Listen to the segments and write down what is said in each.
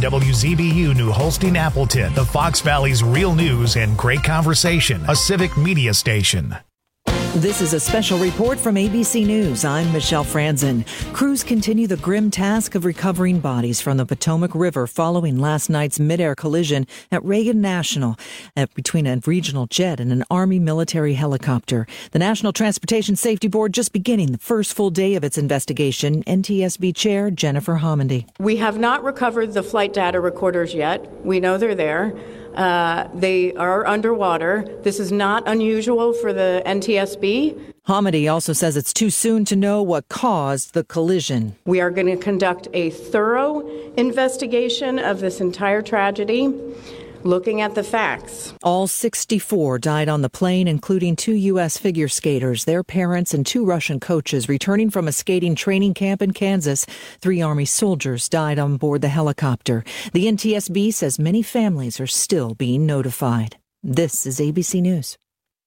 WZBU New Holstein Appleton, the Fox Valley's real news and great conversation, a civic media station. This is a special report from ABC News. I'm Michelle Franzen. Crews continue the grim task of recovering bodies from the Potomac River following last night's midair collision at Reagan National between a regional jet and an Army military helicopter. The National Transportation Safety Board just beginning the first full day of its investigation. NTSB Chair Jennifer Homendy. We have not recovered the flight data recorders yet. We know they're there. They are underwater. This is not unusual for the NTSB. Homendy also says it's too soon to know what caused the collision. We are going to conduct a thorough investigation of this entire tragedy, looking at the facts. All 64 died on the plane, including 2 U.S. figure skaters, their parents, and 2 Russian coaches returning from a skating training camp in Kansas. 3 Army soldiers died on board the helicopter. The NTSB says many families are still being notified. This is ABC News.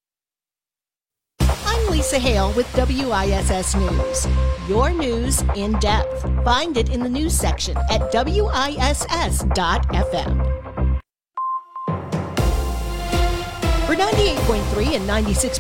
I'm Lisa Hale with WISS News. Your news in depth. Find it in the news section at WISS.FM. For 98.3 and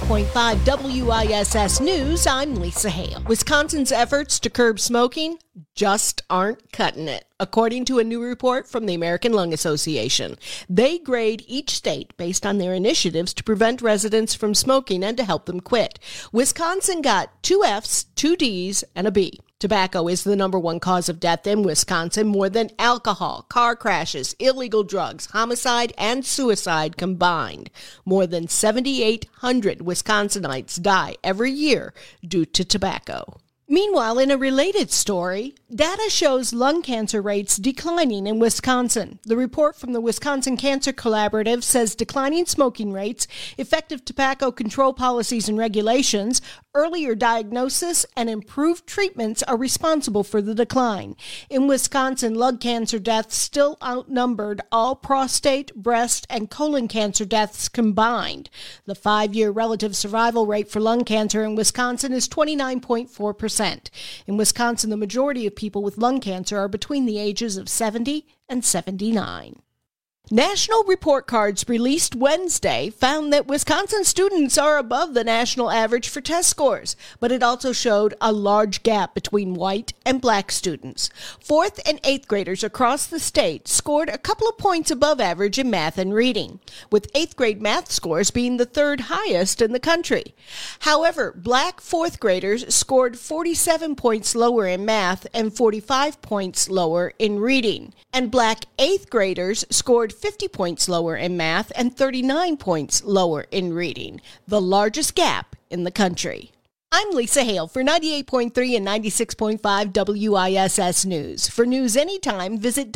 96.5 WISS News, I'm Lisa Hale. Wisconsin's efforts to curb smoking just aren't cutting it, according to a new report from the American Lung Association. They grade each state based on their initiatives to prevent residents from smoking and to help them quit. Wisconsin got 2 Fs, 2 Ds, and a B. Tobacco is the number 1 cause of death in Wisconsin, more than alcohol, car crashes, illegal drugs, homicide, and suicide combined. More than 7,800 Wisconsinites die every year due to tobacco. Meanwhile, in a related story, data shows lung cancer rates declining in Wisconsin. The report from the Wisconsin Cancer Collaborative says declining smoking rates, effective tobacco control policies and regulations, earlier diagnosis, and improved treatments are responsible for the decline. In Wisconsin, lung cancer deaths still outnumbered all prostate, breast, and colon cancer deaths combined. The 5-year relative survival rate for lung cancer in Wisconsin is 29.4%. In Wisconsin, the majority of people with lung cancer are between the ages of 70 and 79. National report cards released Wednesday found that Wisconsin students are above the national average for test scores, but it also showed a large gap between white and black students. 4th and 8th graders across the state scored a couple of points above average in math and reading, with 8th grade math scores being the 3rd highest in the country. However, black 4th graders scored 47 points lower in math and 45 points lower in reading, and black 8th graders scored 50 points lower in math and 39 points lower in reading, the largest gap in the country. I'm Lisa Hale for 98.3 and 96.5 WISS News. For news anytime, visit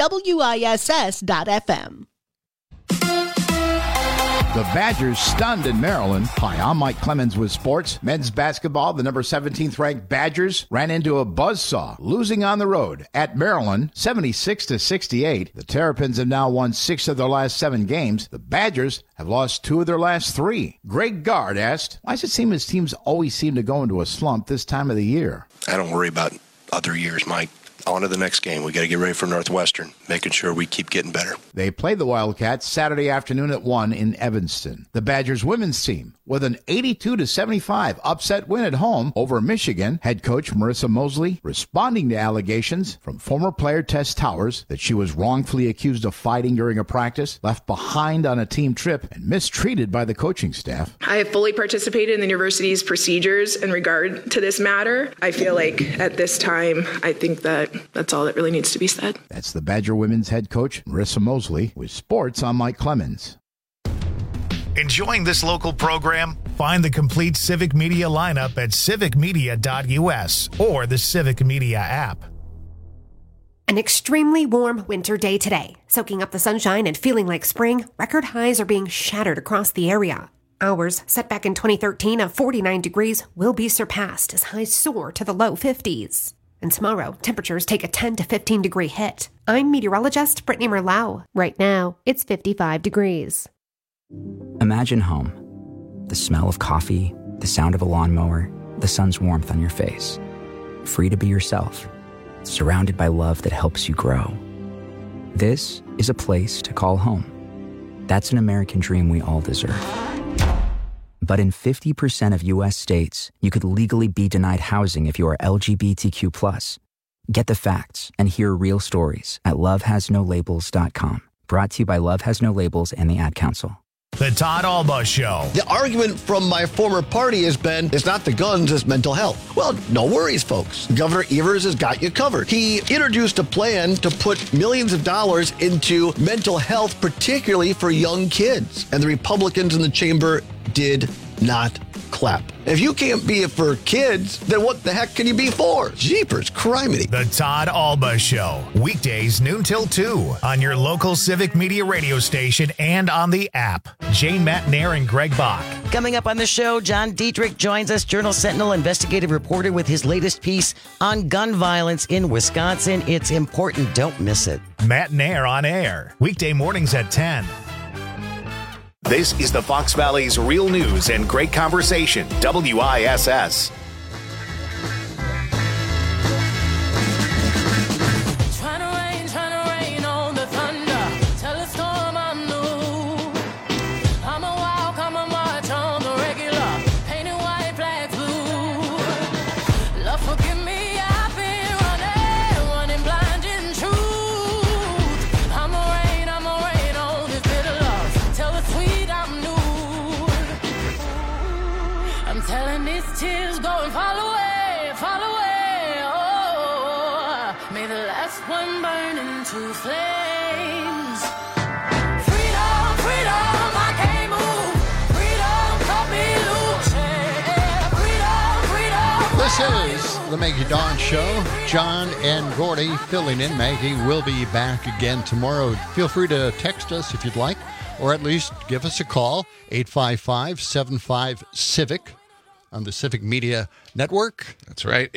WISS.FM. The Badgers stunned in Maryland. Hi, I'm Mike Clemens with sports. Men's basketball, the number 17th ranked Badgers ran into a buzzsaw, losing on the road at Maryland, 76-68. The Terrapins have now won 6 of their last 7 games. The Badgers have lost 2 of their last 3. Greg Gard asked, why does it seem his teams always seem to go into a slump this time of the year? I don't worry about other years, Mike. On to the next game. We got to get ready for Northwestern, making sure we keep getting better. They played the Wildcats Saturday afternoon at 1 in Evanston. The Badgers women's team, with an 82-75 upset win at home over Michigan, head coach Marissa Mosley responding to allegations from former player Tess Towers that she was wrongfully accused of fighting during a practice, left behind on a team trip, and mistreated by the coaching staff. I have fully participated in the university's procedures in regard to this matter. I feel like at this time, I think that's all that really needs to be said. That's the Badger women's head coach, Marissa Mosley. With sports, I'm Mike Clemens. Enjoying this local program? Find the complete Civic Media lineup at civicmedia.us or the Civic Media app. An extremely warm winter day today. Soaking up the sunshine and feeling like spring, record highs are being shattered across the area. Hours set back in 2013 of 49 degrees will be surpassed as highs soar to the low 50s. And tomorrow, temperatures take a 10 to 15 degree hit. I'm meteorologist Brittany Merlau. Right now, it's 55 degrees. Imagine home. The smell of coffee, the sound of a lawnmower, the sun's warmth on your face. Free to be yourself, surrounded by love that helps you grow. This is a place to call home. That's an American dream we all deserve. But in 50% of U.S. states, you could legally be denied housing if you are LGBTQ+. Get the facts and hear real stories at lovehasnolabels.com. Brought to you by Love Has No Labels and the Ad Council. The Todd Alba Show. The argument from my former party has been, it's not the guns, it's mental health. Well, no worries, folks. Governor Evers has got you covered. He introduced a plan to put millions of dollars into mental health, particularly for young kids. And the Republicans in the chamber did not clap. If you can't be it for kids, then what the heck can you be for? Jeepers, criminy. The Todd Alba Show. Weekdays noon till 2 on your local Civic Media radio station and on the app. Jane Matnair and Greg Bach. Coming up on the show, John Dietrich joins us, Journal Sentinel investigative reporter, with his latest piece on gun violence in Wisconsin. It's important. Don't miss it. Matnair on air. Weekday mornings at 10. This is the Fox Valley's real news and great conversation, WISS. Tears go and fall away, oh, may the last one burn into flames. Freedom, freedom, I can't move. Freedom, cut me loose. Freedom, freedom. This is the Maggie Dawn Show. John and Gordy filling in. Maggie will be back again tomorrow. Feel free to text us if you'd like, or at least give us a call, 855-75-CIVIC. On the Civic Media Network. That's right,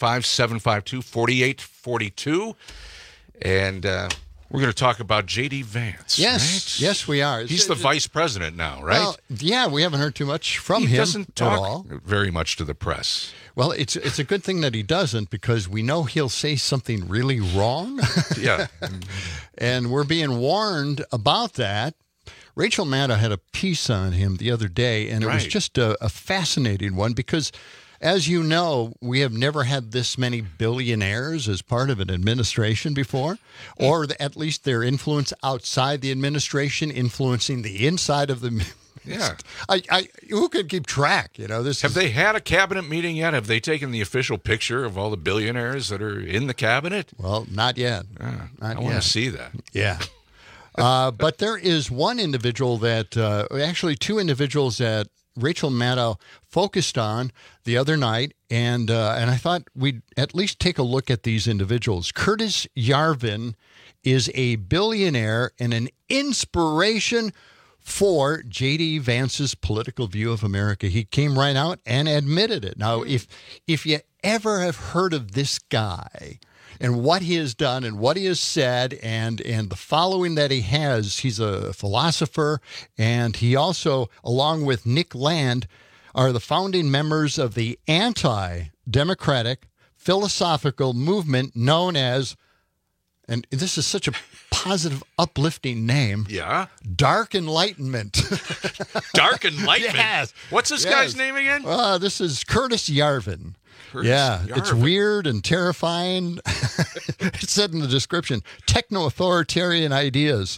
855-752-4842. And we're going to talk about J.D. Vance, Yes, right? Yes, we are. He's the vice president now, right? Well, yeah, we haven't heard too much from him. He doesn't talk at all. very much to the press. Well, it's a good thing that he doesn't, because we know he'll say something really wrong. Yeah. And we're being warned about that. Rachel Maddow had a piece on him the other day, and it was just a fascinating one because, as you know, we have never had this many billionaires as part of an administration before, or at least their influence outside the administration influencing the inside of the. Yeah, who could keep track? You know, Have they had a cabinet meeting yet? Have they taken the official picture of all the billionaires that are in the cabinet? Well, not yet. I want to see that. Yeah. But there is one individual that, actually two individuals that Rachel Maddow focused on the other night, and I thought we'd at least take a look at these individuals. Curtis Yarvin is a billionaire and an inspiration for J.D. Vance's political view of America. He came right out and admitted it. Now, if you ever have heard of this guy and what he has done and what he has said and the following that he has, he's a philosopher, and he also, along with Nick Land, are the founding members of the anti-democratic philosophical movement known as, and this is such a positive, uplifting name. Yeah. Dark Enlightenment. Dark Enlightenment? Yes. What's this guy's name again? This is Curtis Yarvin. Yarvin. It's weird and terrifying. It said in the description, techno-authoritarian ideas,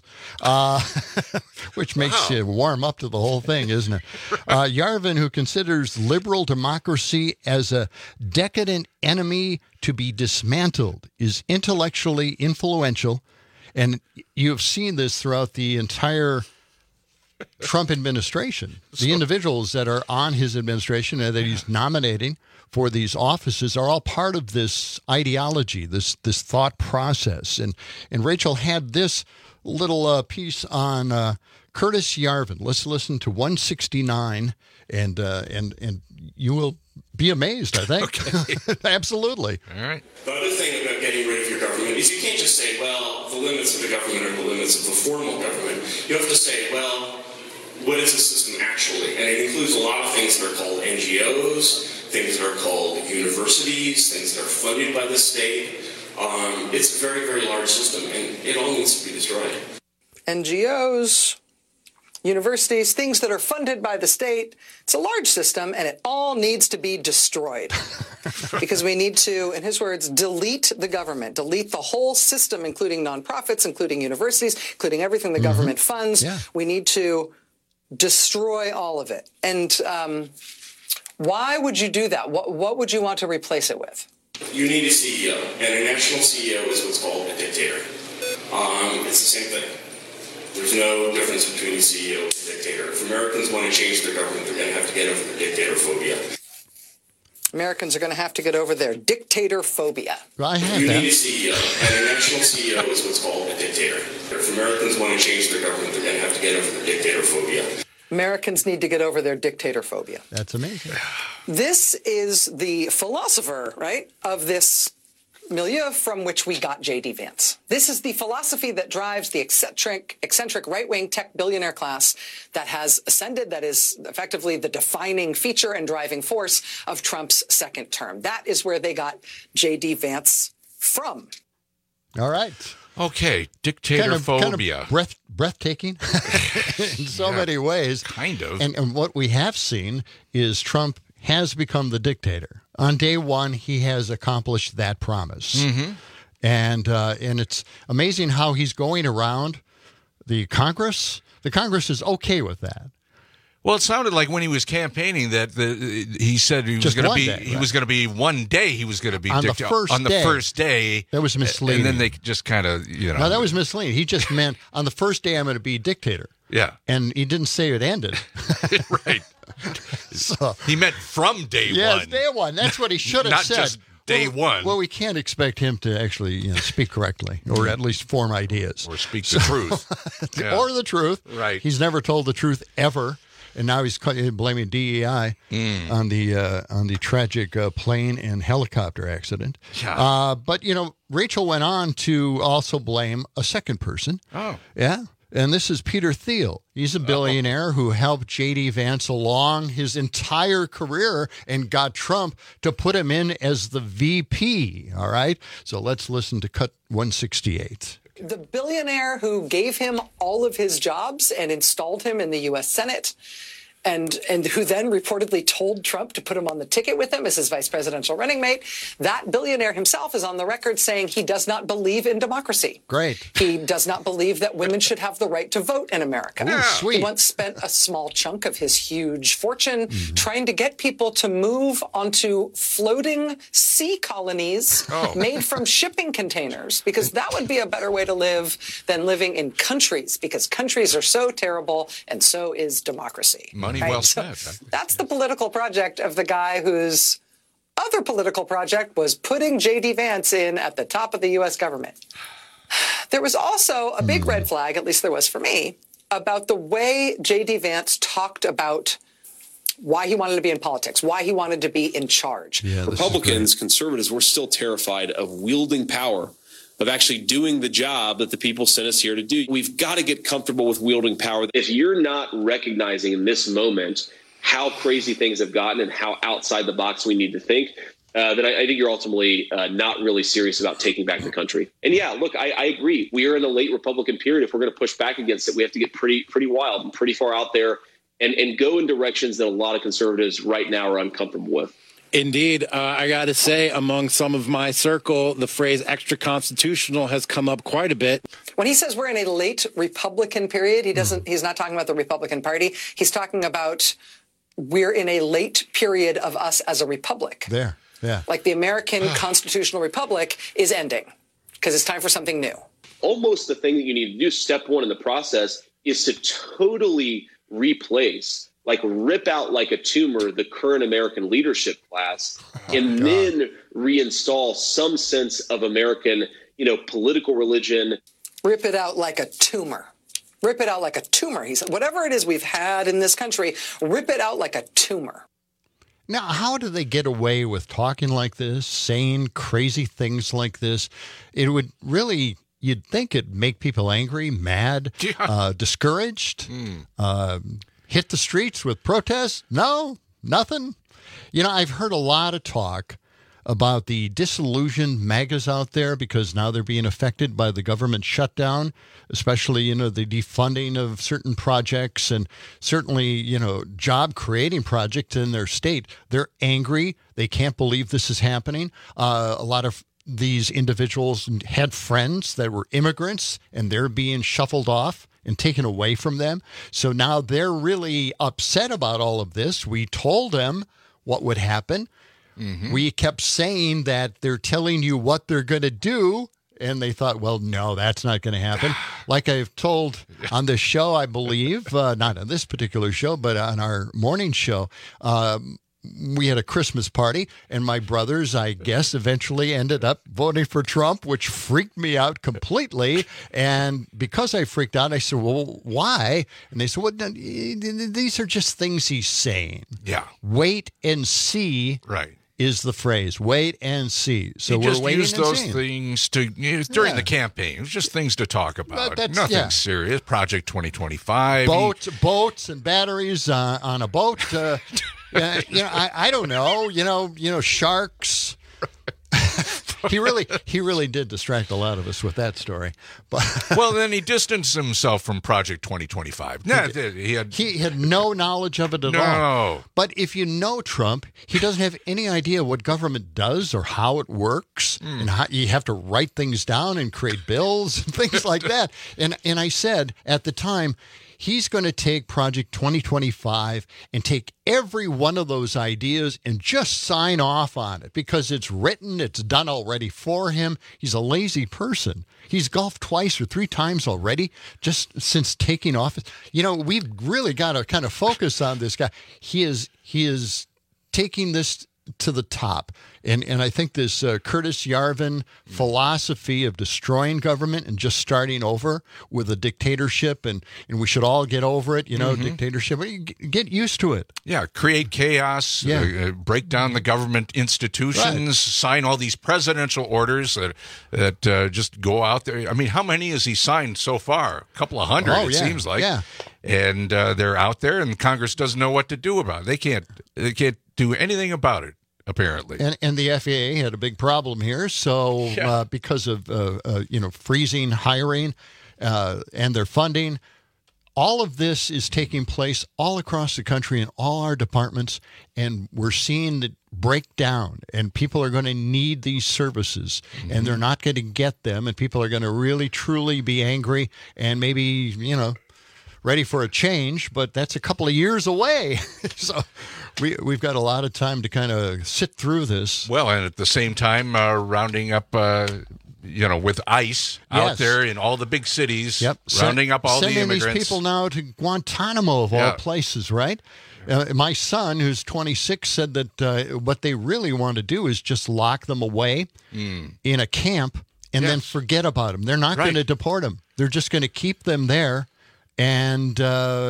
which makes you warm up to the whole thing, isn't it? Yarvin, who considers liberal democracy as a decadent enemy to be dismantled, is intellectually influential, and you've seen this throughout the entire Trump administration. The individuals that are on his administration and that he's nominating for these offices are all part of this ideology, this thought process. And Rachel had this little piece on Curtis Yarvin. Let's listen to 169, and you will be amazed, I think. Okay. Absolutely. All right. The other thing about getting rid of your government is you can't just say, well, the limits of the government are the limits of the formal government. You have to say, well, what is the system actually? And it includes a lot of things that are called NGOs, things that are called universities, things that are funded by the state. It's a very, very large system, and it all needs to be destroyed. NGOs, universities, things that are funded by the state. It's a large system, and it all needs to be destroyed. Because we need to, in his words, delete the government, delete the whole system, including nonprofits, including universities, including everything the government funds. Yeah. We need to destroy all of it. And why would you do that? What would you want to replace it with? You need a CEO, and a national CEO is what's called a dictator. It's the same thing. There's no difference between a CEO and a dictator. If Americans want to change their government, they're going to have to get over their dictator phobia. Americans are going to have to get over their dictator phobia. You need a CEO, and a national CEO is what's called a dictator. If Americans want to change their government, they're going to have to get over their dictator phobia. Americans need to get over their dictator phobia. That's amazing. This is the philosopher, right, of this milieu from which we got J.D. Vance. This is the philosophy that drives the eccentric right-wing tech billionaire class that has ascended, that is effectively the defining feature and driving force of Trump's second term. That is where they got J.D. Vance from. All right. Okay, dictator phobia. Kind of breathtaking in so many ways. Kind of. And what we have seen is Trump has become the dictator. On day one, he has accomplished that promise. Mm-hmm. And it's amazing how he's going around the Congress. The Congress is okay with that. Well, it sounded like when he was campaigning that he said he was going to be he was going to be one day he was going to be on the first day. That was misleading. And then they just kind of No, that was misleading. He just meant on the first day I'm going to be dictator. Yeah, and he didn't say it ended. Right. So he meant from day one. Yes, day one. That's what he should have Not said. Just day one. Well, we can't expect him to actually speak correctly, or at least form ideas, or speak the truth, or the truth. Right. He's never told the truth ever. And now he's blaming DEI on the tragic plane and helicopter accident. Yeah. But, Rachel went on to also blame a second person. Oh. Yeah. And this is Peter Thiel. He's a billionaire who helped J.D. Vance along his entire career and got Trump to put him in as the VP. All right. So let's listen to cut 168. The billionaire who gave him all of his jobs and installed him in the U.S. Senate, and who then reportedly told Trump to put him on the ticket with him as his vice presidential running mate, that billionaire himself is on the record saying he does not believe in democracy. Great. He does not believe that women should have the right to vote in America. Ooh, sweet. He once spent a small chunk of his huge fortune trying to get people to move onto floating sea colonies made from shipping containers, because that would be a better way to live than living in countries, because countries are so terrible and so is democracy. Money well spent. So that's the political project of the guy whose other political project was putting J.D. Vance in at the top of the U.S. government. There was also a big red flag, at least there was for me, about the way J.D. Vance talked about why he wanted to be in politics, why he wanted to be in charge. Yeah, Republicans, conservatives, we're still terrified of wielding power, of actually doing the job that the people sent us here to do. We've got to get comfortable with wielding power. If you're not recognizing in this moment how crazy things have gotten and how outside the box we need to think, then I think you're ultimately not really serious about taking back the country. And yeah, look, I agree. We are in a late Republican period. If we're going to push back against it, we have to get pretty wild and pretty far out there and go in directions that a lot of conservatives right now are uncomfortable with. Indeed. I got to say, among some of my circle, the phrase extra constitutional has come up quite a bit. When he says we're in a late Republican period, he's not talking about the Republican Party. He's talking about we're in a late period of us as a republic. There. Yeah. Like the American constitutional republic is ending because it's time for something new. Almost the thing that you need to do, step one in the process, is to totally replace, like rip out like a tumor, the current American leadership class, and then reinstall some sense of American, political religion. Rip it out like a tumor. Rip it out like a tumor. He said, whatever it is we've had in this country, rip it out like a tumor. Now, how do they get away with talking like this, saying crazy things like this? It would really, you'd think it'd make people angry, mad, discouraged, hit the streets with protests. No, nothing. I've heard a lot of talk about the disillusioned MAGAs out there because now they're being affected by the government shutdown, especially, the defunding of certain projects and certainly, job creating projects in their state. They're angry. They can't believe this is happening. A lot of these individuals had friends that were immigrants and they're being shuffled off and taken away from them. So now they're really upset about all of this. We told them what would happen. Mm-hmm. We kept saying that they're telling you what they're going to do, and they thought, well, no, that's not going to happen. Like I've told on this show, I believe, not on this particular show, but on our morning show, we had a Christmas party, and my brothers, I guess, eventually ended up voting for Trump, which freaked me out completely. And because I freaked out, I said, well, why? And they said, well, these are just things he's saying. Yeah. Wait and see. Right. Is the phrase. Wait and see. So he we're just waiting used and those seeing. things during the campaign. It was just things to talk about. Nothing serious. Project 2025. Boats and batteries on a boat. I don't know. Sharks. He really did distract a lot of us with that story. But well, then he distanced himself from Project 2025. He had no knowledge of it at all. But if you know Trump, he doesn't have any idea what government does or how it works, and how you have to write things down and create bills and things like that. And I said at the time, he's going to take Project 2025 and take every one of those ideas and just sign off on it because it's written, it's done already for him. He's a lazy person. He's golfed twice or three times already just since taking office. We've really got to kind of focus on this guy. He is taking this to the top. And I think this Curtis Yarvin philosophy of destroying government and just starting over with a dictatorship, and we should all get over it, dictatorship. Get used to it. Yeah, create chaos, break down the government institutions, sign all these presidential orders that just go out there. I mean, how many has he signed so far? A couple of hundred, it seems like. Yeah. And they're out there, and Congress doesn't know what to do about it. They can't do anything about it, apparently. And the FAA had a big problem here. So because of freezing hiring and their funding, all of this is taking place all across the country in all our departments, and we're seeing it break down, and people are going to need these services, and they're not going to get them, and people are going to really, truly be angry and maybe, ready for a change, but that's a couple of years away. So we've got a lot of time to kind of sit through this. Well, and at the same time, rounding up, with ICE out there in all the big cities, rounding up all the immigrants. Sending these people now to Guantanamo of all places, right? My son, who's 26, said that what they really want to do is just lock them away in a camp and then forget about them. They're not going to deport them. They're just going to keep them there. And,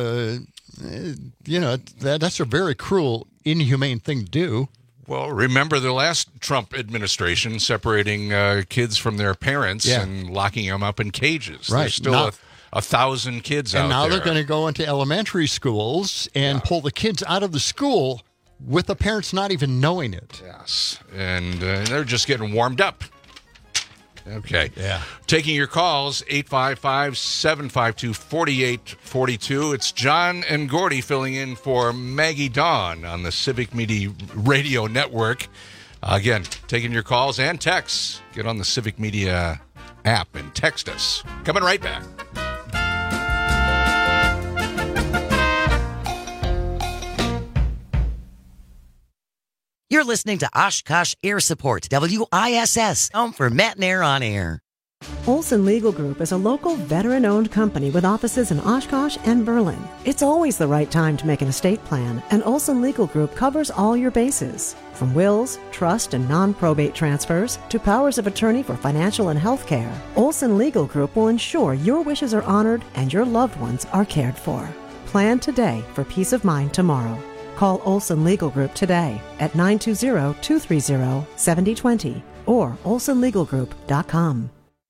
that's a very cruel, inhumane thing to do. Well, remember the last Trump administration separating kids from their parents and locking them up in cages. Right. There's still 1,000 kids out there. And now they're going to go into elementary schools and pull the kids out of the school with the parents not even knowing it. Yes. And they're just getting warmed up. Okay. Yeah. Taking your calls, 855-752-4842. It's John and Gordy filling in for Maggie Dawn on the Civic Media Radio Network. Again, taking your calls and texts. Get on the Civic Media app and text us. Coming right back. You're listening to Oshkosh Air Support, WISS, home for Matt and Air on Air. Olson Legal Group is a local veteran-owned company with offices in Oshkosh and Berlin. It's always the right time to make an estate plan, and Olson Legal Group covers all your bases. From wills, trust, and non-probate transfers to powers of attorney for financial and health care, Olson Legal Group will ensure your wishes are honored and your loved ones are cared for. Plan today for peace of mind tomorrow. Call Olson Legal Group today at 920-230-7020 or olsonlegalgroup.com.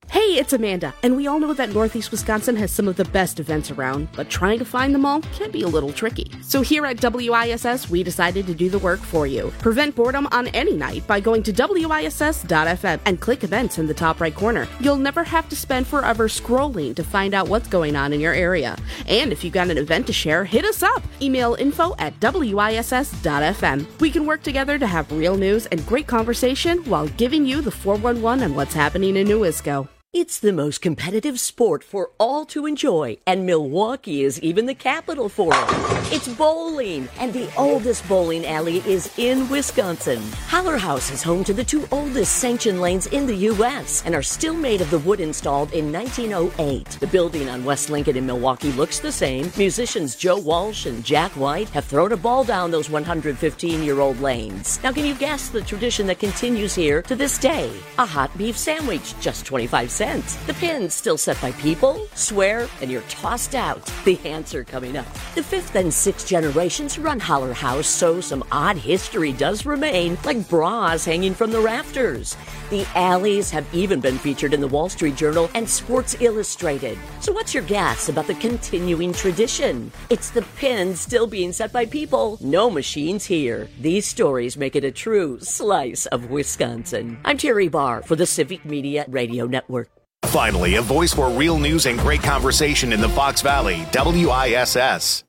Hey, it's Amanda, and we all know that Northeast Wisconsin has some of the best events around, but trying to find them all can be a little tricky. So here at WISS, we decided to do the work for you. Prevent boredom on any night by going to WISS.FM and click events in the top right corner. You'll never have to spend forever scrolling to find out what's going on in your area. And if you've got an event to share, hit us up. Email info@WISS.FM. We can work together to have real news and great conversation while giving you the 411 on what's happening in Newisco. It's the most competitive sport for all to enjoy, and Milwaukee is even the capital for it. It's bowling, and the oldest bowling alley is in Wisconsin. Holler House is home to the 2 oldest sanctioned lanes in the U.S. and are still made of the wood installed in 1908. The building on West Lincoln in Milwaukee looks the same. Musicians Joe Walsh and Jack White have thrown a ball down those 115-year-old lanes. Now, can you guess the tradition that continues here to this day? A hot beef sandwich, just 25 cents. The pin's still set by people, swear, and you're tossed out. The answer coming up. The 5th and 6th generations run Holler House, so some odd history does remain, like bras hanging from the rafters. The alleys have even been featured in the Wall Street Journal and Sports Illustrated. So what's your guess about the continuing tradition? It's the pin still being set by people. No machines here. These stories make it a true slice of Wisconsin. I'm Terry Barr for the Civic Media Radio Network. Finally, a voice for real news and great conversation in the Fox Valley, WISS.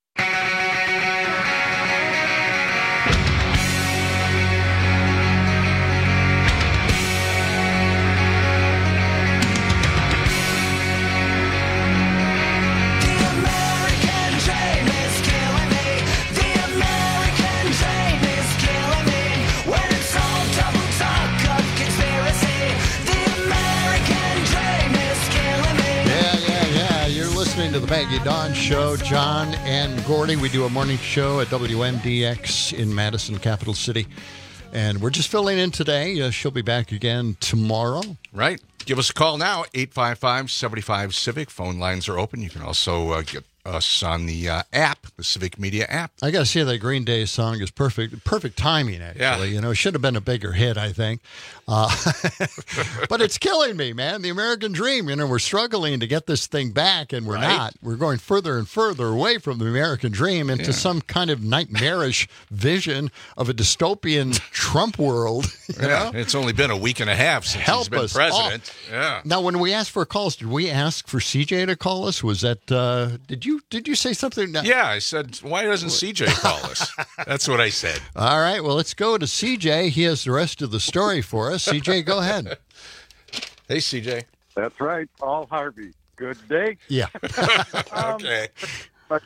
To the Maggie Dawn Show, John and Gordy. We do a morning show at WMDX in Madison, capital city. And we're just filling in today. She'll be back again tomorrow. Right. Give us a call now, 855-75-CIVIC. Phone lines are open. You can also get us on the app, the Civic Media app. I got to say that Green Day song is perfect. Perfect timing, actually. Yeah. You know, it should have been a bigger hit, I think. But it's killing me, man. The American dream. You know, we're struggling to get this thing back, and we're not. We're going further and further away from the American dream into some kind of nightmarish vision of a dystopian Trump world. You know? It's only been a week and a half since he's been president. Yeah. Now, when we asked for calls, did we ask for CJ to call us? Was that, did you say something? Yeah, I said, why doesn't CJ call us? That's what I said. All right, well, let's go to CJ. He has the rest of the story for us. CJ, go ahead. Hey, CJ. That's right. Paul Harvey. Good day. Yeah. Okay. But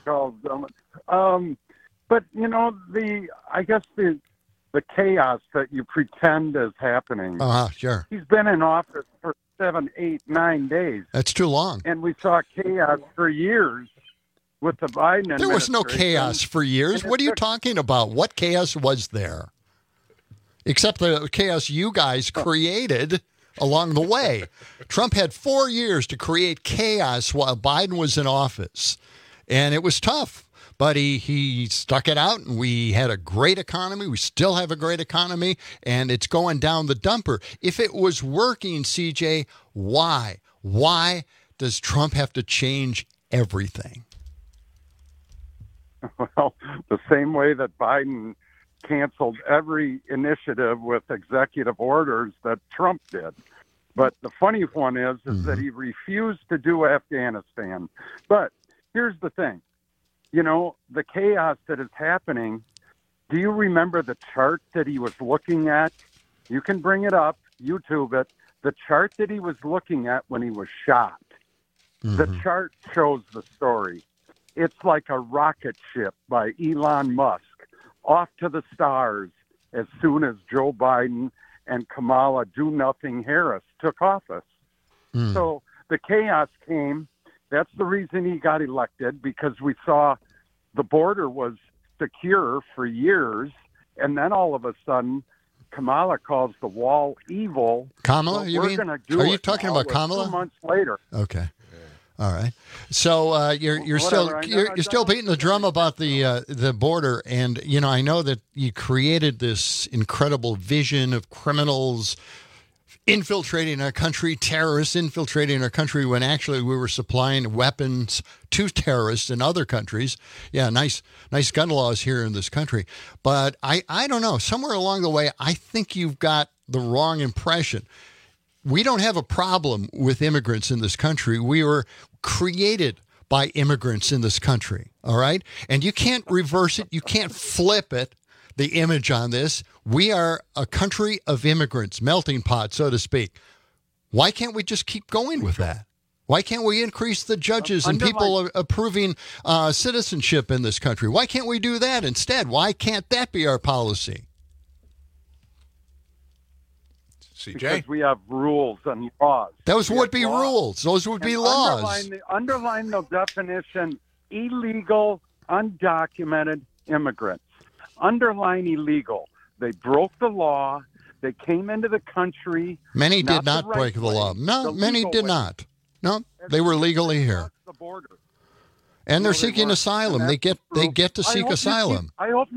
you know, I guess the chaos that you pretend is happening. Sure. He's been in office for 7, 8, 9 days. That's too long. And we saw chaos for years with the Biden administration. There was no chaos for years. What are you talking about? What chaos was there? Except the chaos you guys created along the way. Trump had 4 years to create chaos while Biden was in office. And it was tough. But he stuck it out, and we had a great economy. We still have a great economy, and it's going down the dumper. If it was working, CJ, why? Why does Trump have to change everything? Well, the same way that Biden canceled every initiative with executive orders that Trump did. But the funny one is that he refused to do Afghanistan. But here's the thing. You know, the chaos that is happening, do you remember the chart that he was looking at? You can bring it up, YouTube it. The chart that he was looking at when he was shot. The chart shows the story. It's like a rocket ship by Elon Musk off to the stars as soon as Joe Biden and Kamala Do-Nothing Harris took office. So the chaos came. That's the reason he got elected, because we saw the border was secure for years, and then all of a sudden, Kamala calls the wall evil. Kamala, But you we're mean? gonna do Are it you talking now. about We're Kamala? 2 months later. Okay. All right. So you're still beating the drum about the border, and you know I know that you created this incredible vision of criminals infiltrating our country, terrorists infiltrating our country when actually we were supplying weapons to terrorists in other countries. Yeah, nice gun laws here in this country. But I don't know. Somewhere along the way, I think you've got the wrong impression. We don't have a problem with immigrants in this country. We were created by immigrants in this country, all right? And you can't reverse it. You can't flip it, the image on this. We are a country of immigrants, melting pot, so to speak. Why can't we just keep going with that? Why can't we increase the judges and people approving citizenship in this country? Why can't we do that instead? Why can't that be our policy? CJ? Because we have rules and laws. Those would be rules. Those would be laws. Underline the definition, illegal, undocumented immigrants. Underline illegal. They broke the law. They came into the country. Many did not break the law. No, many did not. No, they were legally here. The border. And they're seeking asylum. They get to seek asylum. I hope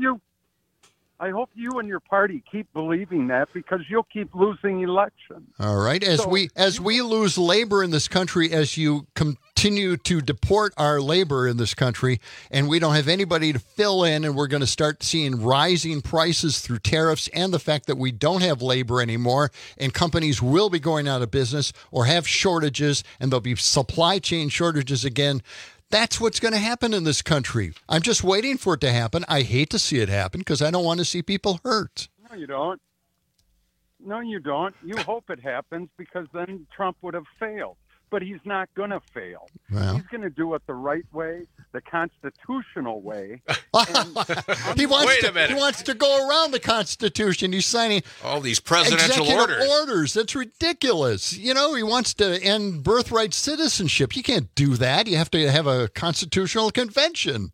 you and your party keep believing that, because you'll keep losing elections. All right. As we lose labor in this country, as you continue to deport our labor in this country, and we don't have anybody to fill in, and we're going to start seeing rising prices through tariffs and the fact that we don't have labor anymore, and companies will be going out of business or have shortages, and there'll be supply chain shortages again. That's what's going to happen in this country. I'm just waiting for it to happen. I hate to see it happen because I don't want to see people hurt. No, you don't. No, you don't. You hope it happens, because then Trump would have failed. But he's not going to fail. Well. He's going to do it the right way, the constitutional way. He wants to go around the Constitution. He's signing all these presidential orders. That's ridiculous. You know, he wants to end birthright citizenship. You can't do that. You have to have a constitutional convention.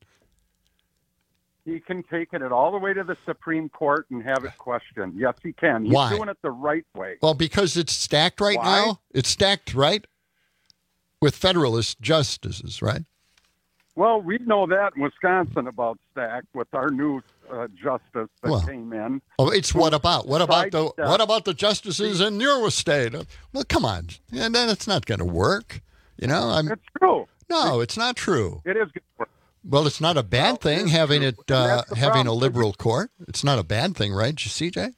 He can take it all the way to the Supreme Court and have it questioned. Yes, he can. He's Why? doing it the right way. Well, because it's stacked right now. It's stacked, right? With Federalist justices, right? Well, we know that in Wisconsin about stacked with our new justice that came in. Oh, it's what about the justices in your state? Well, come on, and then it's not going to work. You know, it's true. No, it's not true. It is going to work. Well, it's not a bad thing having it having a liberal court. It's not a bad thing, right, CJ?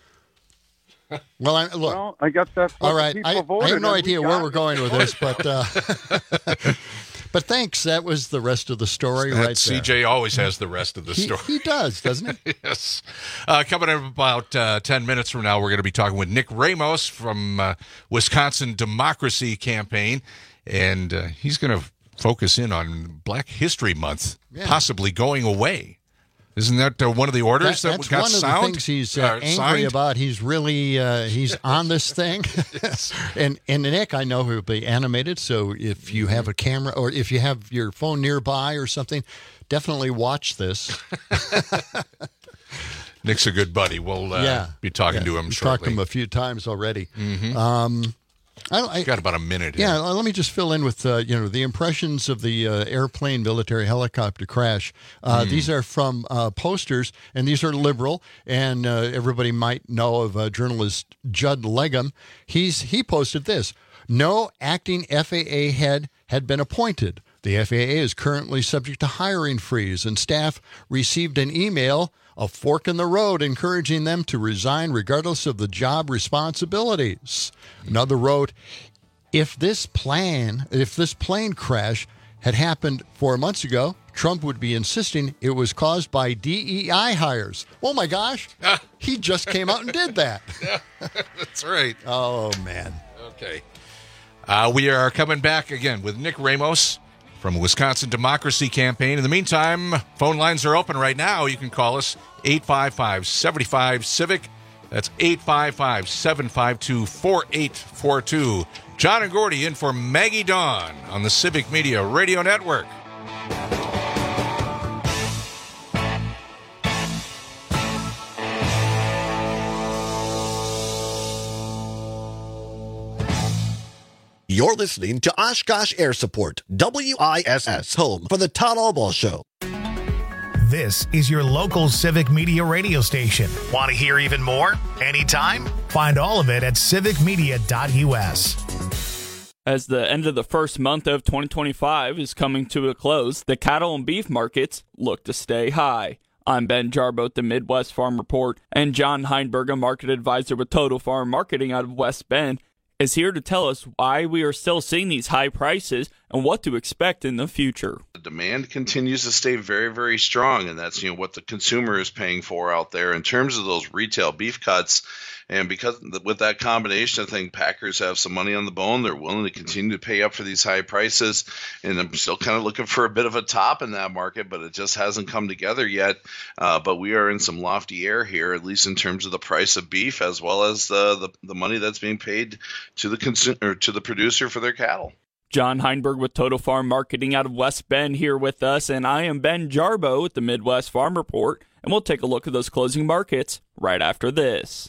Well, I guess that's what all right. the people voted. I have no idea where we're going with this, but but thanks. That was the rest of the story right there. CJ always has the rest of the story. He does, doesn't he? Yes. Coming up about 10 minutes from now, we're going to be talking with Nick Ramos from Wisconsin Democracy Campaign, and he's going to focus in on Black History Month possibly going away. Isn't that one of the orders that got That's one of the things he's angry signed? about. He's really he's on this thing. Yes. And Nick, I know he'll be animated. So if you have a camera or if you have your phone nearby or something, definitely watch this. Nick's a good buddy. We'll be talking to him We've shortly. talked to him a few times already. Mm-hmm. I got about a minute here. Yeah, let me just fill in with the impressions of the airplane military helicopter crash. These are from posters, and these are liberal. And everybody might know of journalist Judd Legum. He posted this: no acting FAA head had been appointed. The FAA is currently subject to hiring freeze, and staff received an email, a fork in the road, encouraging them to resign regardless of the job responsibilities. Another wrote, if this plane crash had happened 4 months ago, Trump would be insisting it was caused by DEI hires. Oh my gosh, he just came out and did that. That's right. Oh, man. Okay. We are coming back again with Nick Ramos from Wisconsin Democracy Campaign. In the meantime, phone lines are open right now. You can call us 855-75-CIVIC. That's 855-752-4842. John and Gordy in for Maggie Dawn on the Civic Media Radio Network. You're listening to Oshkosh Air Support, WISS, home for the Todd Albaugh Show. This is your local Civic Media radio station. Want to hear even more? Anytime? Find all of it at civicmedia.us. As the end of the first month of 2025 is coming to a close, the cattle and beef markets look to stay high. I'm Ben Jarbo at the Midwest Farm Report, and John Heinberg, a market advisor with Total Farm Marketing out of West Bend, is here to tell us why we are still seeing these high prices and what to expect in the future. The demand continues to stay very, very strong, and that's what the consumer is paying for out there in terms of those retail beef cuts. And because with that combination, I think packers have some money on the bone. They're willing to continue to pay up for these high prices. And I'm still kind of looking for a bit of a top in that market, but it just hasn't come together yet. But we are in some lofty air here, at least in terms of the price of beef, as well as the money that's being paid to the consumer, to the producer for their cattle. John Heinberg with Total Farm Marketing out of West Bend here with us, and I am Ben Jarbo with the Midwest Farm Report, and we'll take a look at those closing markets right after this.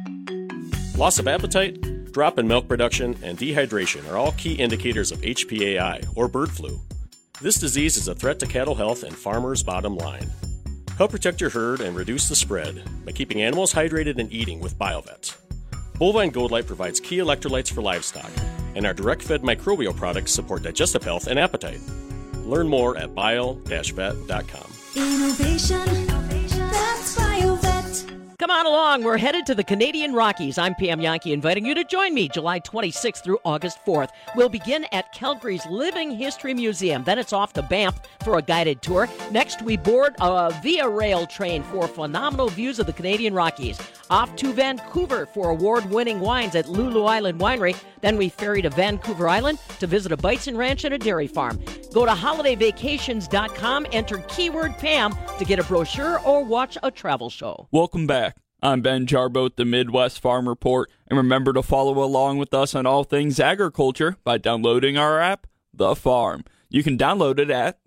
Loss of appetite, drop in milk production, and dehydration are all key indicators of HPAI, or bird flu. This disease is a threat to cattle health and farmers' bottom line. Help protect your herd and reduce the spread by keeping animals hydrated and eating with BioVet. Bovine Gold Light provides key electrolytes for livestock, and our direct-fed microbial products support digestive health and appetite. Learn more at bio-vet.com. Innovation, that's BioVet. Come on along. We're headed to the Canadian Rockies. I'm Pam Yankee, inviting you to join me July 26th through August 4th. We'll begin at Calgary's Living History Museum. Then it's off to Banff for a guided tour. Next, we board a Via Rail train for phenomenal views of the Canadian Rockies. Off to Vancouver for award-winning wines at Lulu Island Winery. Then we ferry to Vancouver Island to visit a bison ranch and a dairy farm. Go to holidayvacations.com, enter keyword Pam to get a brochure or watch a travel show. Welcome back. I'm Ben Jarbo at the Midwest Farm Report, and remember to follow along with us on all things agriculture by downloading our app, The Farm. You can download it at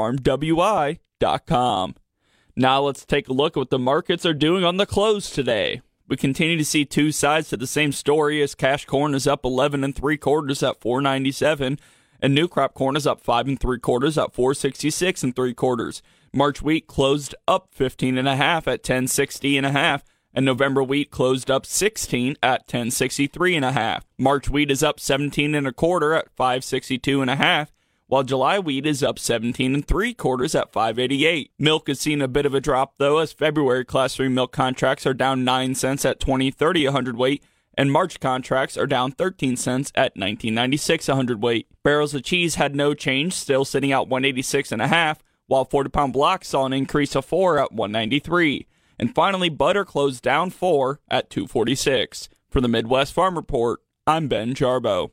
thefarmwi.com. Now let's take a look at what the markets are doing on the close today. We continue to see two sides to the same story as cash corn is up 11 3/4 at $4.97, and new crop corn is up 5 3/4 at $4.66 3/4. March wheat closed up 15 1/2 at $10.60 1/2. And November wheat closed up 16 at $10.63 1/2. March wheat is up 17 1/4 at $5.62 1/2, while July wheat is up 17 3/4 at $5.88. Milk has seen a bit of a drop, though, as February Class 3 milk contracts are down 9 cents at $20.30 a hundredweight, and March contracts are down 13 cents at $19.96 a hundredweight. Barrels of cheese had no change, still sitting at $186 1/2, while 40-pound blocks saw an increase of 4 at $193. And finally, butter closed down 4 at $2.46. For the Midwest Farm Report, I'm Ben Jarbo.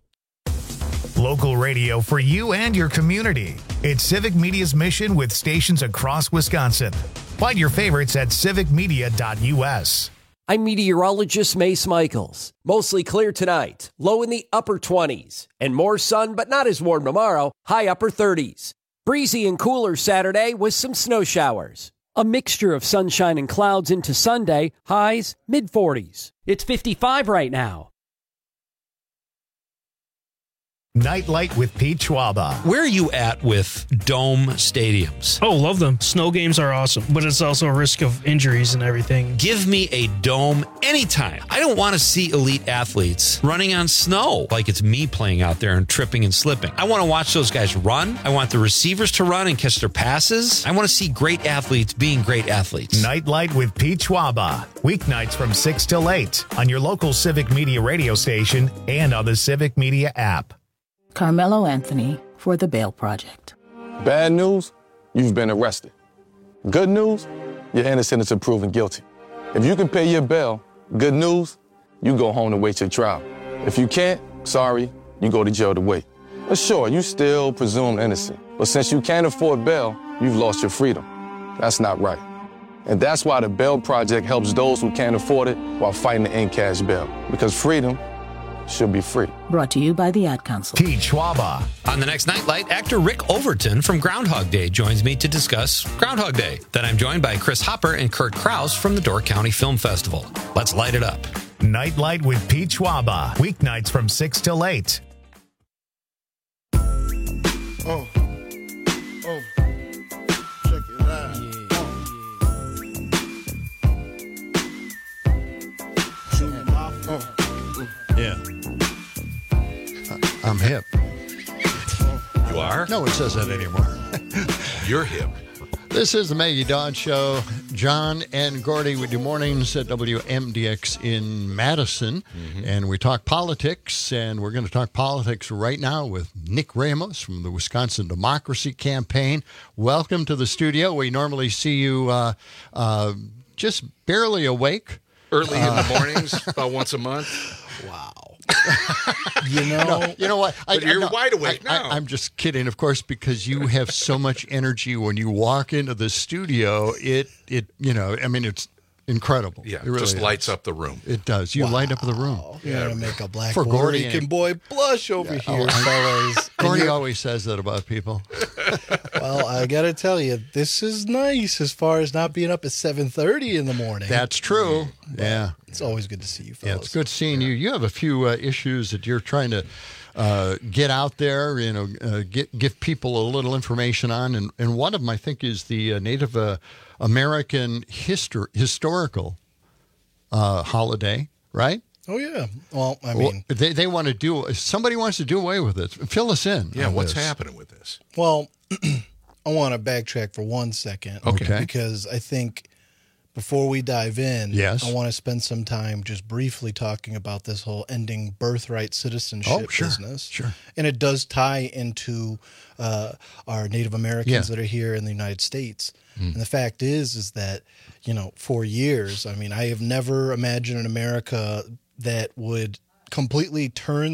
Local radio for you and your community. It's Civic Media's mission with stations across Wisconsin. Find your favorites at civicmedia.us. I'm meteorologist Mace Michaels. Mostly clear tonight, low in the upper 20s, and more sun but not as warm tomorrow, high upper 30s. Breezy and cooler Saturday with some snow showers. A mixture of sunshine and clouds into Sunday, highs mid-40s. It's 55 right now. Nightlight with Pete Schwaba. Where are you at with dome stadiums? Oh, love them. Snow games are awesome, but it's also a risk of injuries and everything. Give me a dome anytime. I don't want to see elite athletes running on snow like it's me playing out there and tripping and slipping. I want to watch those guys run. I want the receivers to run and catch their passes. I want to see great athletes being great athletes. Nightlight with Pete Schwaba. Weeknights from 6 till 8 on your local Civic Media radio station and on the Civic Media app. Carmelo Anthony for the Bail Project. Bad news, you've been arrested. Good news, you're innocent until proven guilty. If you can pay your bail, good news, you go home to wait your trial. If you can't, sorry, you go to jail to wait. But sure, you still presumed innocent. But since you can't afford bail, you've lost your freedom. That's not right. And that's why the Bail Project helps those who can't afford it while fighting to end cash bail. Because freedom should be free. Brought to you by the Ad Council. Pete Schwaba. On the next Nightlight, actor Rick Overton from Groundhog Day joins me to discuss Groundhog Day. Then I'm joined by Chris Hopper and Kurt Krause from the Door County Film Festival. Let's light it up. Nightlight with Pete Schwaba. Weeknights from 6 till 8. Check it out. No one says that anymore. You're hip. This is the Maggie Dodd Show. John and Gordy, we do mornings at WMDX in Madison, and we talk politics, and we're going to talk politics right now with Nick Ramos from the Wisconsin Democracy Campaign. Welcome to the studio. We normally see you just barely awake. Early in the mornings, about once a month. Wow. You know what? You're wide awake now. I'm just kidding, of course, because you have so much energy when you walk into the studio. It's incredible. Yeah, it really just is. lights up the room. It does. You light up the room. You're going to make a black For Puerto Gordy Rican boy blush over here, fellas. Gordy always says that about people. Well, I got to tell you, this is nice as far as not being up at 7:30 in the morning. That's true. Yeah. It's always good to see you, fellas. Yeah, it's good seeing you. You have a few issues that you're trying to get out there, give people a little information on. And one of them, I think, is the Native American historical holiday, right? Oh, yeah. Well, I mean... They want to do... Somebody wants to do away with it. Fill us in. Yeah, what's this. happening with this? Well, I want to backtrack for 1 second. Okay. Because I think before we dive in, yes. I want to spend some time just briefly talking about this whole ending birthright citizenship business. Sure. And it does tie into our Native Americans that are here in the United States. And the fact is that, for years, I mean, I have never imagined an America that would completely turn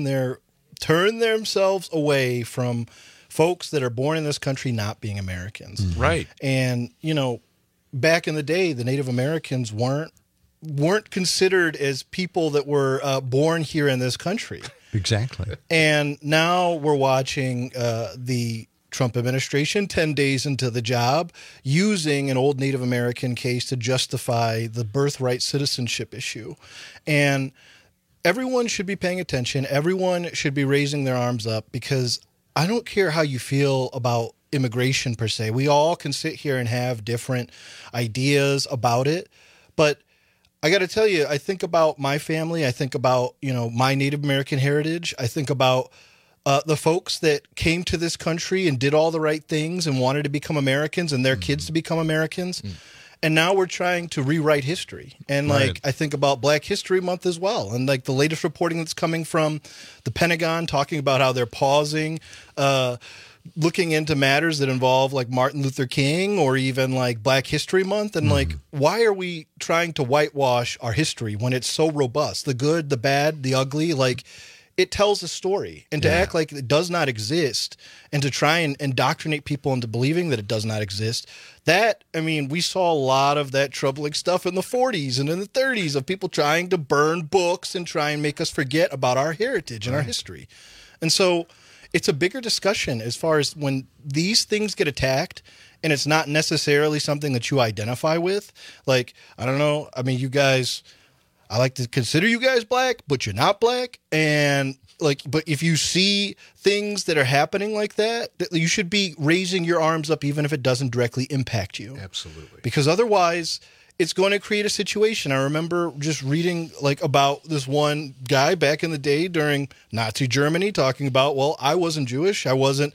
themselves away from folks that are born in this country not being Americans. Right. And, back in the day, the Native Americans weren't considered as people that were born here in this country. Exactly. And now we're watching the Trump administration 10 days into the job using an old Native American case to justify the birthright citizenship issue. And everyone should be paying attention. Everyone should be raising their arms up, because I don't care how you feel about immigration per se. We all can sit here and have different ideas about it. But I got to tell you, I think about my family. I think about, my Native American heritage. I think about the folks that came to this country and did all the right things and wanted to become Americans and their kids to become Americans. And now we're trying to rewrite history. And I think about Black History Month as well. And the latest reporting that's coming from the Pentagon talking about how they're pausing, looking into matters that involve Martin Luther King or even Black History Month. And why are we trying to whitewash our history when it's so robust? The good, the bad, the ugly, it tells a story. And to act like it does not exist and to try and indoctrinate people into believing that it does not exist, we saw a lot of that troubling stuff in the 40s and in the 30s of people trying to burn books and try and make us forget about our heritage and our history. And so it's a bigger discussion as far as when these things get attacked and it's not necessarily something that you identify with. I don't know. I mean, you guys... I like to consider you guys black, but you're not black. And but if you see things that are happening like that, you should be raising your arms up, even if it doesn't directly impact you. Absolutely. Because otherwise, it's going to create a situation. I remember just reading about this one guy back in the day during Nazi Germany talking about, well, I wasn't Jewish. I wasn't,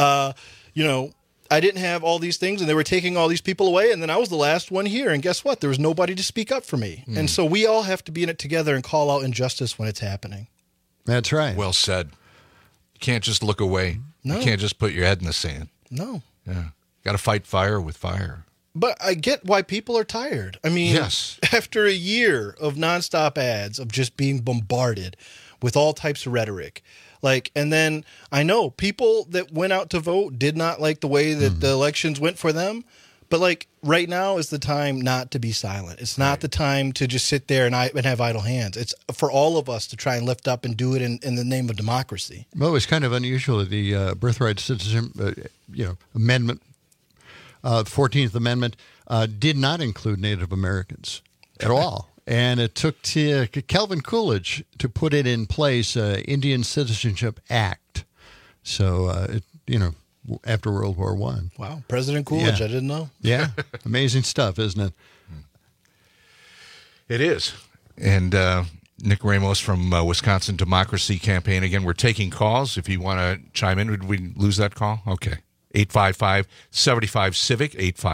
I didn't have all these things, and they were taking all these people away, and then I was the last one here. And guess what? There was nobody to speak up for me. And so we all have to be in it together and call out injustice when it's happening. That's right. Well said. You can't just look away. No. You can't just put your head in the sand. No. Yeah. Got to fight fire with fire. But I get why people are tired. I mean, after a year of nonstop ads, of just being bombarded with all types of rhetoric, and then I know people that went out to vote did not like the way that the elections went for them. But right now is the time not to be silent. It's not the time to just sit there and have idle hands. It's for all of us to try and lift up and do it in the name of democracy. Well, it's kind of unusual. The birthright citizenship, amendment, the 14th Amendment, did not include Native Americans at all. And it took Calvin Coolidge to put it in place, Indian Citizenship Act. So, after World War I. Wow. President Coolidge, I didn't know. Yeah. Amazing stuff, isn't it? It is. And Nick Ramos from Wisconsin Democracy Campaign. Again, we're taking calls. If you want to chime in, did we lose that call? Okay. 855-75-CIVIC,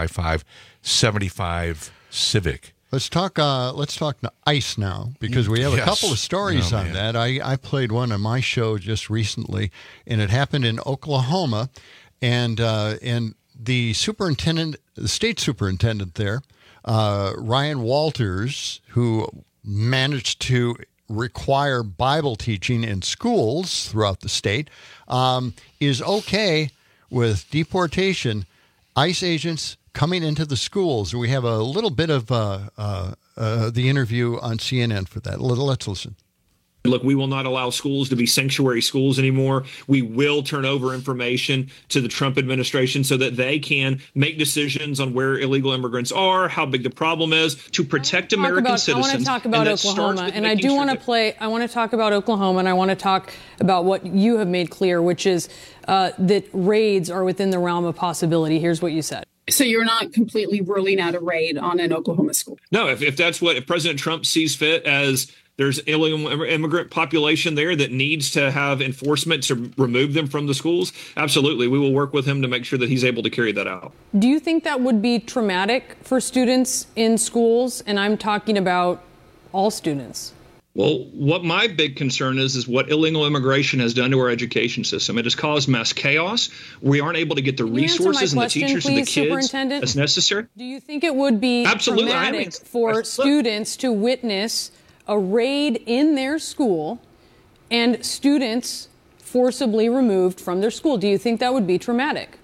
855-75-CIVIC. Let's talk ICE now, because we have a couple of stories on that. I played one on my show just recently, and it happened in Oklahoma, and the state superintendent there, Ryan Walters, who managed to require Bible teaching in schools throughout the state, is okay with deportation, ICE agents coming into the schools. We have a little bit of the interview on CNN for that. Let's listen. Look, we will not allow schools to be sanctuary schools anymore. We will turn over information to the Trump administration so that they can make decisions on where illegal immigrants are, how big the problem is, to protect American citizens. I want to talk about Oklahoma, and I do want to I want to talk about Oklahoma, and I want to talk about what you have made clear, which is that raids are within the realm of possibility. Here's what you said. So you're not completely ruling out a raid on an Oklahoma school? No, if President Trump sees fit as there's illegal immigrant population there that needs to have enforcement to remove them from the schools, absolutely. We will work with him to make sure that he's able to carry that out. Do you think that would be traumatic for students in schools? And I'm talking about all students. Well, what my big concern is what illegal immigration has done to our education system. It has caused mass chaos. We aren't able to get the resources and the teachers and the kids as necessary. Do you think it would be traumatic for students to witness a raid in their school and students forcibly removed from their school? Do you think that would be traumatic?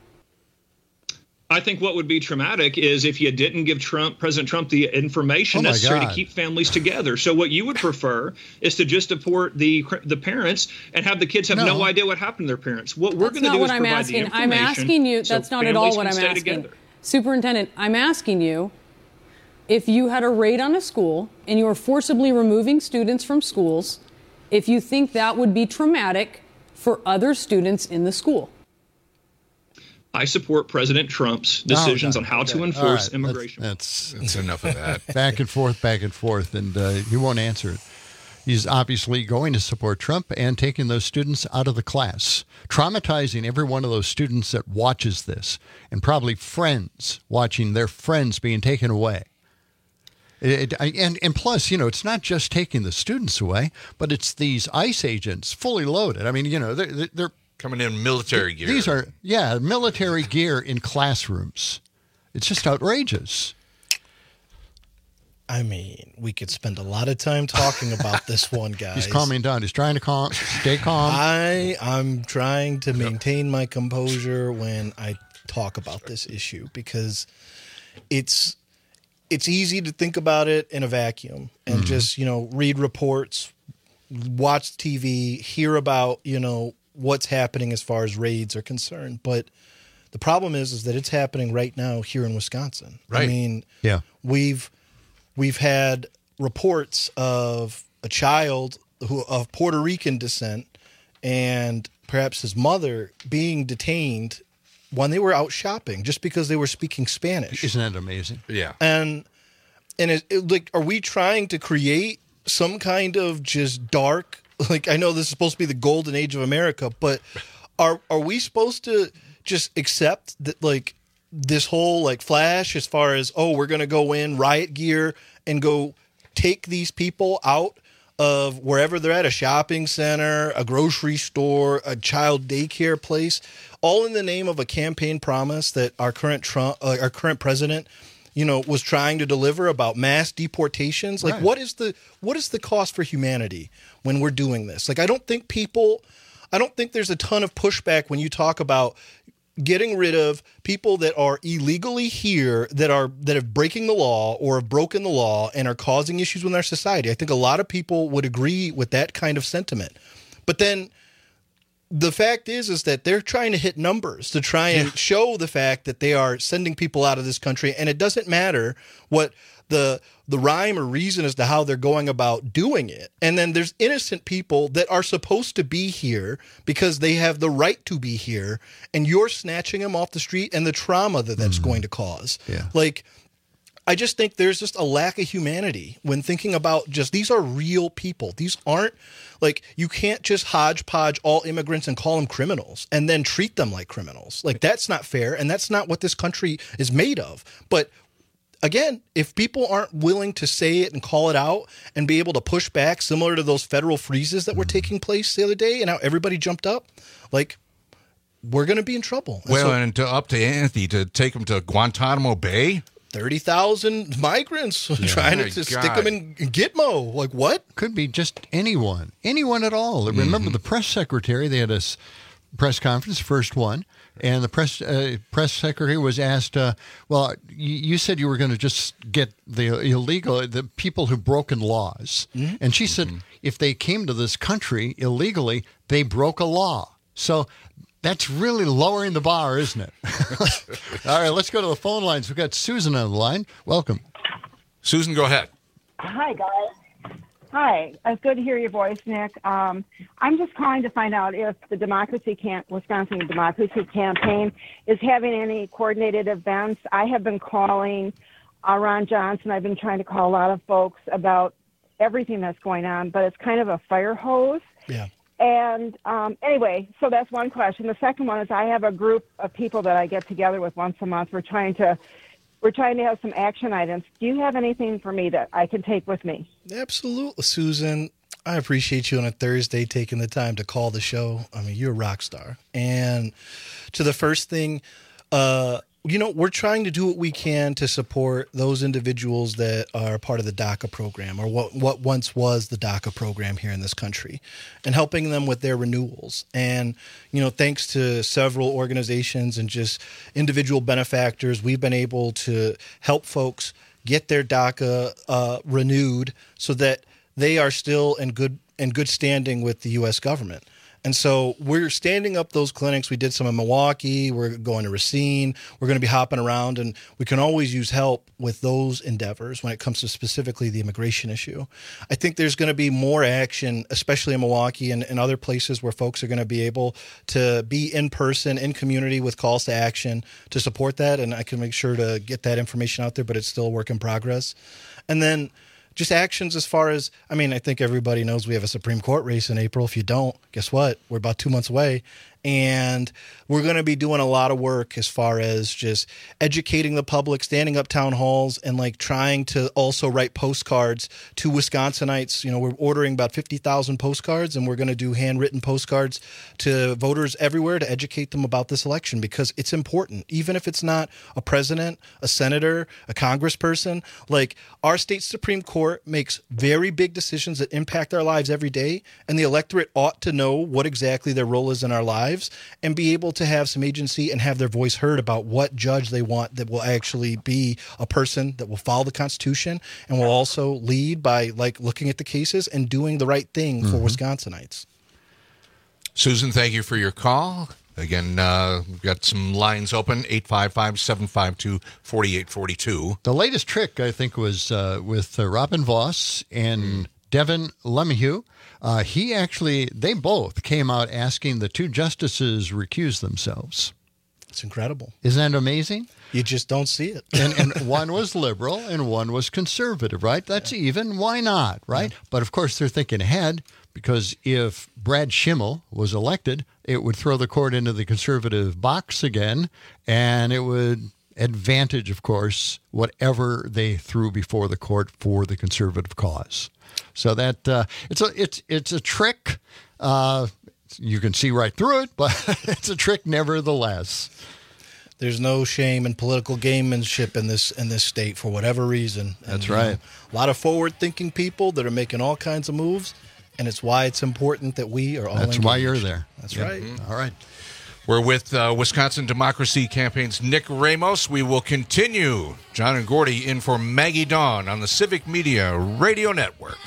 I think what would be traumatic is if you didn't give President Trump the information necessary to keep families together. So what you would prefer is to just deport the parents and have the kids have no idea what happened to their parents. What we're going to do is provide the information. I'm asking you. That's not at all what I'm asking. Superintendent, I'm asking you, if you had a raid on a school and you were forcibly removing students from schools, if you think that would be traumatic for other students in the school. I support President Trump's decisions on how to enforce immigration. That's enough of that. Back and forth, and he won't answer it. He's obviously going to support Trump and taking those students out of the class, traumatizing every one of those students that watches this, and probably friends watching their friends being taken away. And plus, it's not just taking the students away, but it's these ICE agents fully loaded. I mean, they're coming in military gear. These are, military gear in classrooms. It's just outrageous. I mean, we could spend a lot of time talking about this one, guys. He's calming down. He's trying to stay calm. I'm trying to maintain my composure when I talk about this issue, because it's easy to think about it in a vacuum and just, read reports, watch TV, hear about, what's happening as far as raids are concerned. But the problem is that it's happening right now here in Wisconsin. Right. I mean, we've had reports of a child of Puerto Rican descent and perhaps his mother being detained when they were out shopping just because they were speaking Spanish. Isn't that amazing? Yeah. And are we trying to create some kind of just dark, I know this is supposed to be the golden age of America, but are we supposed to just accept that, this whole flash as far as, we're going to go in riot gear and go take these people out of wherever they're at, a shopping center, a grocery store, a child daycare place, all in the name of a campaign promise that our current president, was trying to deliver about mass deportations? Right. What is the cost for humanity when we're doing this? I don't think there's a ton of pushback when you talk about getting rid of people that are illegally here, that have breaking the law or have broken the law and are causing issues with our society. I think a lot of people would agree with that kind of sentiment. But then the fact is that they're trying to hit numbers to try and show the fact that they are sending people out of this country, and it doesn't matter what the rhyme or reason as to how they're going about doing it. And then there's innocent people that are supposed to be here because they have the right to be here, and you're snatching them off the street and the trauma that's going to cause. Yeah. I just think there's just a lack of humanity when thinking about just these are real people. These aren't like you can't just hodgepodge all immigrants and call them criminals and then treat them like criminals. Like that's not fair. And that's not what this country is made of. But again, if people aren't willing to say it and call it out and be able to push back, similar to those federal freezes that were taking place the other day and how everybody jumped up, like we're going to be in trouble. And up to Anthony to take them to Guantanamo Bay? 30,000 migrants trying to stick them in Gitmo. Like what? Could be just anyone at all. Remember the press secretary, they had a press conference, first one, and the press secretary was asked, well, you said you were going to just get the people who've broken laws. Mm-hmm. And she said, if they came to this country illegally, they broke a law. So that's really lowering the bar, isn't it? All right, let's go to the phone lines. We've got Susan on the line. Welcome. Susan, go ahead. Hi, guys. Hi. It's good to hear your voice, Nick. I'm just calling to find out if the Wisconsin Democracy Campaign is having any coordinated events. I have been calling Ron Johnson. I've been trying to call a lot of folks about everything that's going on, but it's kind of a fire hose. Yeah. And anyway, so that's one question. The second one is I have a group of people that I get together with once a month. We're trying to have some action items. Do you have anything for me that I can take with me? Absolutely, Susan. I appreciate you on a Thursday taking the time to call the show. I mean, you're a rock star. And to the first thing, we're trying to do what we can to support those individuals that are part of the DACA program, or what once was the DACA program here in this country, and helping them with their renewals. And, thanks to several organizations and just individual benefactors, we've been able to help folks get their DACA renewed so that they are still in good standing with the U.S. government. And so we're standing up those clinics. We did some in Milwaukee. We're going to Racine. We're going to be hopping around, and we can always use help with those endeavors when it comes to specifically the immigration issue. I think there's going to be more action, especially in Milwaukee and other places where folks are going to be able to be in person, in community with calls to action to support that. And I can make sure to get that information out there, but it's still a work in progress. And then just actions as far as, I think everybody knows we have a Supreme Court race in April. If you don't, guess what? We're about 2 months away. And we're going to be doing a lot of work as far as just educating the public, standing up town halls, and trying to also write postcards to Wisconsinites. We're ordering about 50,000 postcards, and we're going to do handwritten postcards to voters everywhere to educate them about this election, because it's important. Even if it's not a president, a senator, a congressperson, our state Supreme Court makes very big decisions that impact our lives every day, and the electorate ought to know what exactly their role is in our lives and be able to have some agency and have their voice heard about what judge they want that will actually be a person that will follow the Constitution and will also lead by looking at the cases and doing the right thing for Wisconsinites. Susan, thank you for your call. Again, we've got some lines open, 855-752-4842. The latest trick, I think, was with Robin Voss and Devin LeMahieu. They both came out asking the two justices recuse themselves. It's incredible. Isn't that amazing? You just don't see it. and one was liberal and one was conservative, right? That's even. Why not, right? Yeah. But of course, they're thinking ahead, because if Brad Schimmel was elected, it would throw the court into the conservative box again, and it would advantage, of course, whatever they threw before the court for the conservative cause. So that it's a trick. You can see right through it, but it's a trick nevertheless. There's no shame in political gamemanship in this state for whatever reason. That's right. A lot of forward-thinking people that are making all kinds of moves, and it's why it's important that we are all engaged. That's why you're there. That's right. All right. We're with Wisconsin Democracy Campaign's Nick Ramos. We will continue. John and Gordy in for Maggie Dawn on the Civic Media Radio Network.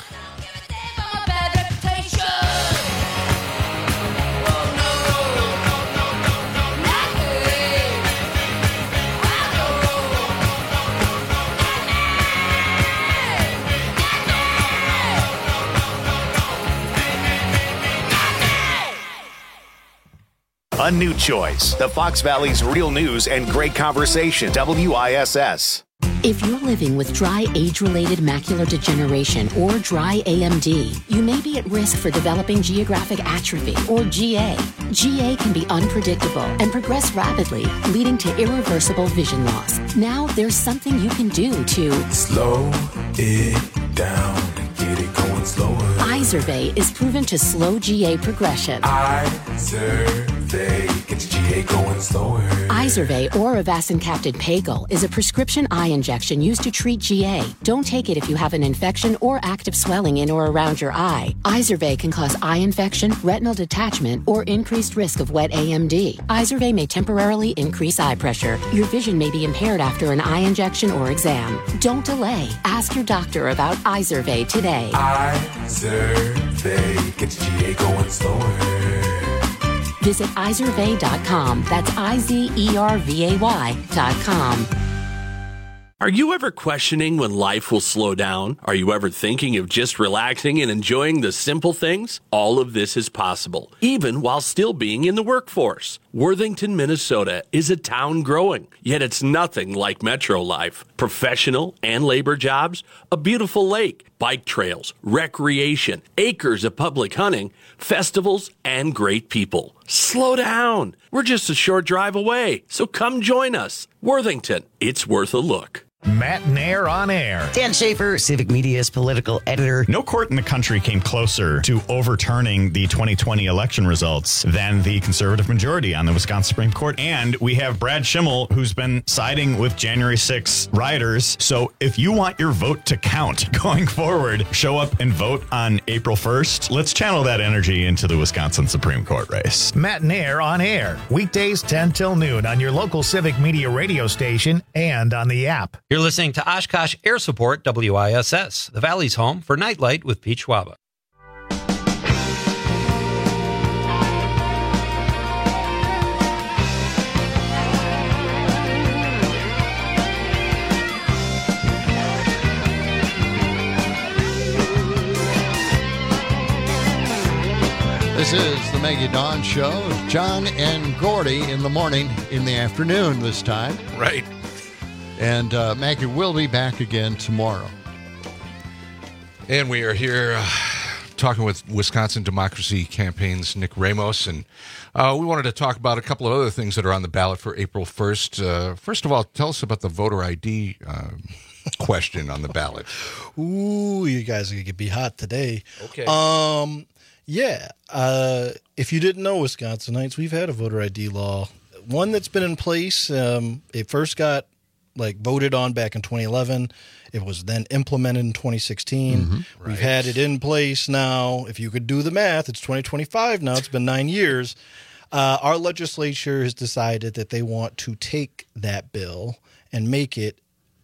A new choice. The Fox Valley's real news and great conversation. WISS. If you're living with dry age-related macular degeneration or dry AMD, you may be at risk for developing geographic atrophy or GA. GA can be unpredictable and progress rapidly, leading to irreversible vision loss. Now there's something you can do to slow it down and get it going slower. Izervay is proven to slow GA progression. Izervay gets GA going slower. Izervay or avacincaptad pagel is a prescription eye injection used to treat GA. Don't take it if you have an infection or active swelling in or around your eye. Izervay can cause eye infection, retinal detachment, or increased risk of wet AMD. Izervay may temporarily increase eye pressure. Your vision may be impaired after an eye injection or exam. Don't delay. Ask your doctor about Izervay today. Izervay gets GA going slower. Visit Izervay.com. That's IZERVAY.com. Are you ever questioning when life will slow down? Are you ever thinking of just relaxing and enjoying the simple things? All of this is possible, even while still being in the workforce. Worthington, Minnesota is a town growing, yet it's nothing like metro life. Professional and labor jobs, a beautiful lake, bike trails, recreation, acres of public hunting, festivals, and great people. Slow down. We're just a short drive away, so come join us. Worthington, it's worth a look. Matt Nair on air. Dan Schaefer, Civic Media's political editor. No court in the country came closer to overturning the 2020 election results than the conservative majority on the Wisconsin Supreme Court. And we have Brad Schimmel, who's been siding with January 6 rioters. So if you want your vote to count going forward, show up and vote on April 1st. Let's channel that energy into the Wisconsin Supreme Court race. Matt Nair on air. Weekdays 10 till noon on your local Civic Media radio station and on the app. You're listening to Oshkosh Air Support WISS, the Valley's home for Nightlight with Pete Schwaba. This is the Maggie Dawn Show. John and Gordy in the morning, in the afternoon this time. Right. And Maggie will be back again tomorrow. And we are here talking with Wisconsin Democracy Campaign's Nick Ramos. And we wanted to talk about a couple of other things that are on the ballot for April 1st. First of all, tell us about the voter ID question on the ballot. Ooh, you guys are going to be hot today. Okay. Yeah. If you didn't know, Wisconsinites, we've had a voter ID law. One that's been in place. It first got voted on back in 2011. It was then implemented in 2016. Mm-hmm. Right. We've had it in place now. If you could do the math, it's 2025 now. It's been 9 years. Our legislature has decided that they want to take that bill and make it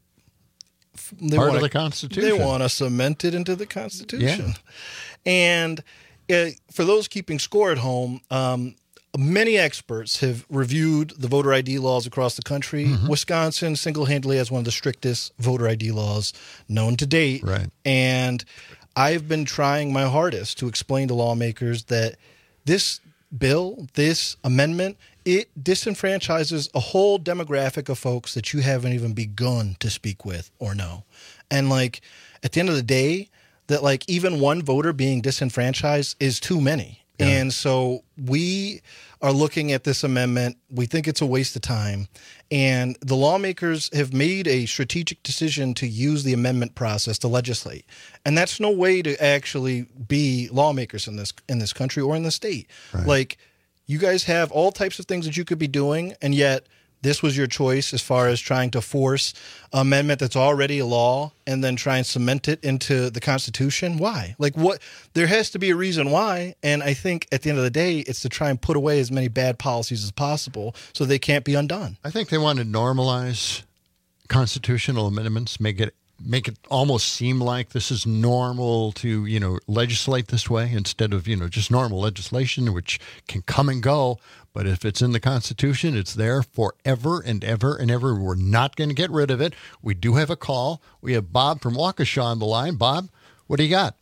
part of the Constitution. They want to cement it into the Constitution. Yeah. And for those keeping score at home, many experts have reviewed the voter ID laws across the country. Mm-hmm. Wisconsin single-handedly has one of the strictest voter ID laws known to date. Right. And I've been trying my hardest to explain to lawmakers that this bill, this amendment, it disenfranchises a whole demographic of folks that you haven't even begun to speak with or know. And at the end of the day, that even one voter being disenfranchised is too many. Yeah. And so we are looking at this amendment. We think it's a waste of time. And the lawmakers have made a strategic decision to use the amendment process to legislate. And that's no way to actually be lawmakers in this country or in the state. Right. You guys have all types of things that you could be doing, and yet this was your choice as far as trying to force an amendment that's already a law and then try and cement it into the Constitution. Why? What? There has to be a reason why. And I think at the end of the day, it's to try and put away as many bad policies as possible so they can't be undone. I think they want to normalize constitutional amendments, make it almost seem like this is normal to, legislate this way instead of, just normal legislation, which can come and go. But if it's in the Constitution, it's there forever and ever and ever. We're not going to get rid of it. We do have a call. We have Bob from Waukesha on the line. Bob, what do you got?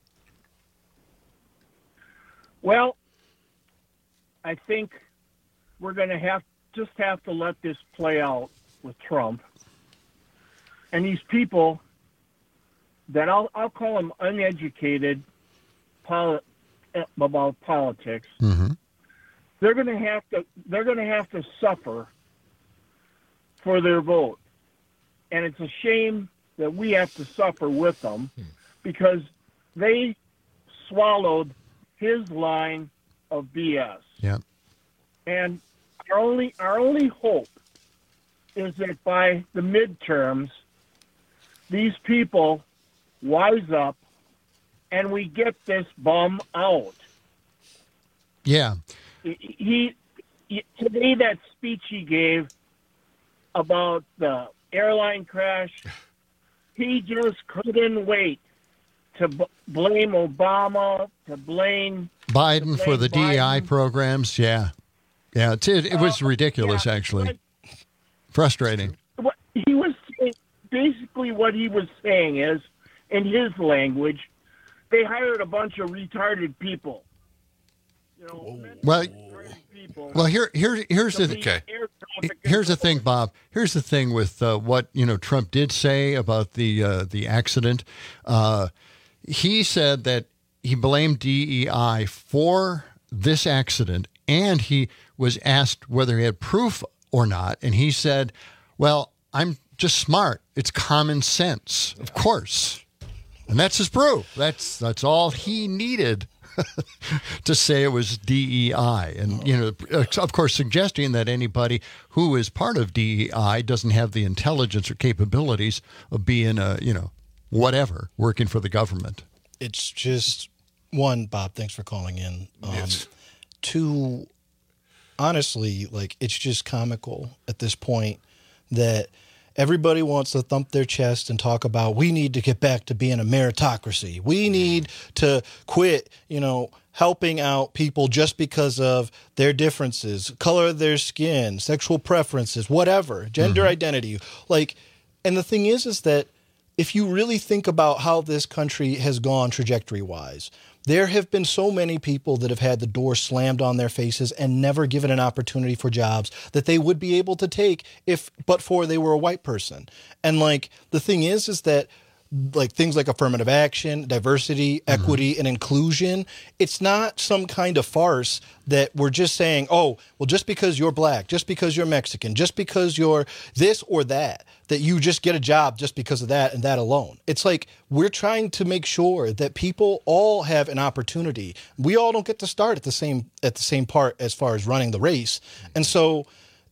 Well, I think we're going to have to let this play out with Trump. And these people that I'll call them uneducated about politics, mm-hmm. they're going to have to suffer for their vote. And it's a shame that we have to suffer with them because they swallowed his line of BS. Yeah. And our only hope is that by the midterms, these people wise up and we get this bum out. Yeah. Today, that speech he gave about the airline crash, he just couldn't wait to blame Obama, to blame Biden for the DEI programs. Yeah. Yeah. It was ridiculous, actually. Frustrating. What he was basically what he was saying is, in his language, they hired a bunch of retarded people. Well, here's the thing, Bob. Here's the thing with what Trump did say about the accident. He said that he blamed DEI for this accident, and he was asked whether he had proof or not, and he said, "Well, I'm just smart. It's common sense, of course." And that's his proof. That's all he needed to say it was DEI. And, of course, suggesting that anybody who is part of DEI doesn't have the intelligence or capabilities of being whatever, working for the government. It's just, one, Bob, thanks for calling in. Yes. Two, honestly, it's just comical at this point that everybody wants to thump their chest and talk about we need to get back to being a meritocracy. We need to quit, helping out people just because of their differences, color of their skin, sexual preferences, whatever, gender identity. And the thing is that if you really think about how this country has gone trajectory-wise, there have been so many people that have had the door slammed on their faces and never given an opportunity for jobs that they would be able to take but for they were a white person. And the thing is that things like affirmative action, diversity, equity, and inclusion, it's not some kind of farce that we're just saying, oh, well, just because you're black, just because you're Mexican, just because you're this or that you just get a job just because of that and that alone. It's we're trying to make sure that people all have an opportunity. We all don't get to start at the same part as far as running the race. And so,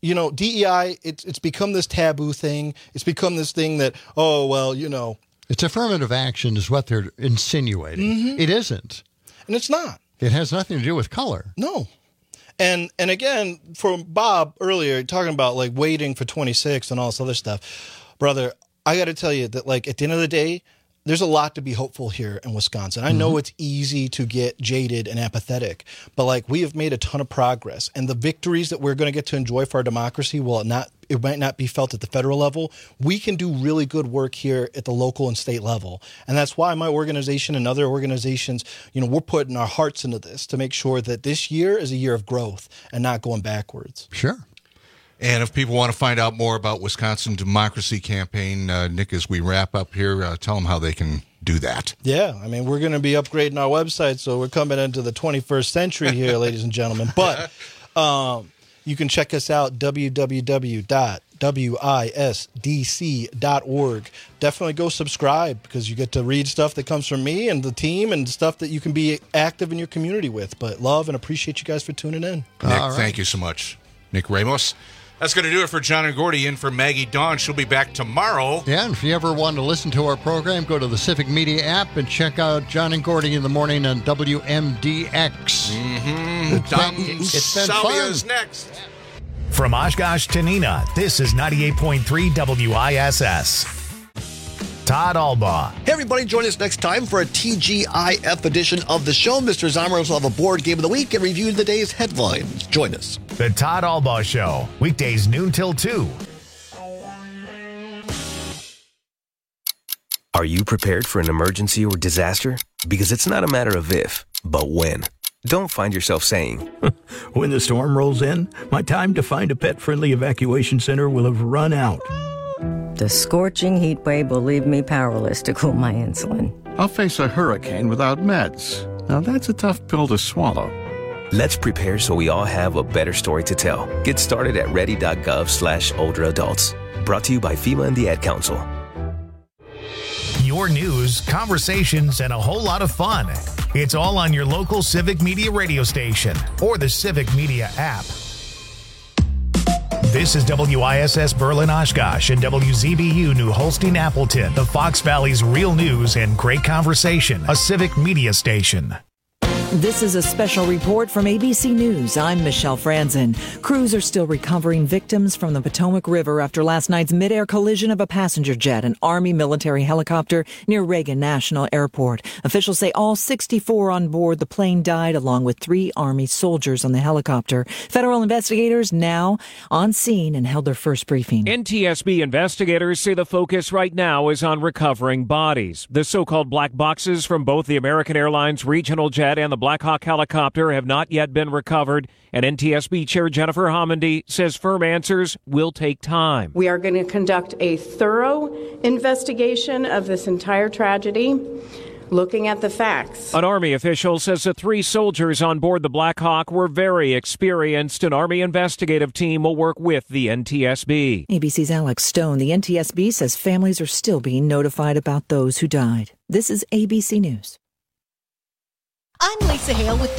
DEI, it's become this taboo thing. It's become this thing that, oh, well, It's affirmative action is what they're insinuating. Mm-hmm. It isn't. And it's not. It has nothing to do with color. No. And again, for Bob earlier, talking about waiting for 26 and all this other stuff, brother, I got to tell you that at the end of the day, there's a lot to be hopeful here in Wisconsin. I know it's easy to get jaded and apathetic, but we have made a ton of progress, and the victories that we're going to get to enjoy for our democracy, it might not be felt at the federal level. We can do really good work here at the local and state level. And that's why my organization and other organizations, we're putting our hearts into this to make sure that this year is a year of growth and not going backwards. Sure. And if people want to find out more about Wisconsin Democracy Campaign, Nick, as we wrap up here, tell them how they can do that. Yeah, we're going to be upgrading our website, so we're coming into the 21st century here, ladies and gentlemen. But you can check us out, www.wisdc.org. Definitely go subscribe because you get to read stuff that comes from me and the team and stuff that you can be active in your community with. But love and appreciate you guys for tuning in. Nick, thank you so much. Nick Ramos. That's going to do it for John and Gordy. In for Maggie Dawn. She'll be back tomorrow. Yeah, and if you ever want to listen to our program, go to the Civic Media app and check out John and Gordy in the morning on WMDX. It's been fun. Next. From Oshkosh to Neenah, this is 98.3 WISS. Todd Albaugh. Hey, everybody, join us next time for a TGIF edition of the show. Mr. Zamaros will have a board game of the week and review the day's headlines. Join us. The Todd Albaugh Show, weekdays noon till 2. Are you prepared for an emergency or disaster? Because it's not a matter of if, but when. Don't find yourself saying, when the storm rolls in, my time to find a pet-friendly evacuation center will have run out. The scorching heat wave will leave me powerless to cool my insulin. I'll face a hurricane without meds. Now that's a tough pill to swallow. Let's prepare so we all have a better story to tell. Get started at ready.gov/older adults. Brought to you by FEMA and the Ad Council. Your news, conversations, and a whole lot of fun. It's all on your local Civic Media radio station or the Civic Media app. This is WISS Berlin Oshkosh and WZBU New Holstein Appleton, the Fox Valley's real news and great conversation, a Civic Media station. This is a special report from ABC News. I'm Michelle Franzen. Crews are still recovering victims from the Potomac River after last night's mid-air collision of a passenger jet, an Army military helicopter near Reagan National Airport. Officials say all 64 on board the plane died, along with 3 Army soldiers on the helicopter. Federal investigators now on scene and held their first briefing. NTSB investigators say the focus right now is on recovering bodies. The so-called black boxes from both the American Airlines regional jet and the Black Hawk helicopter have not yet been recovered, and NTSB Chair Jennifer Homendy says firm answers will take time. We are going to conduct a thorough investigation of this entire tragedy, looking at the facts. An Army official says the 3 soldiers on board the Black Hawk were very experienced. An Army investigative team will work with the NTSB. ABC's Alex Stone. The NTSB says families are still being notified about those who died. This is ABC News. I'm Lisa Hale with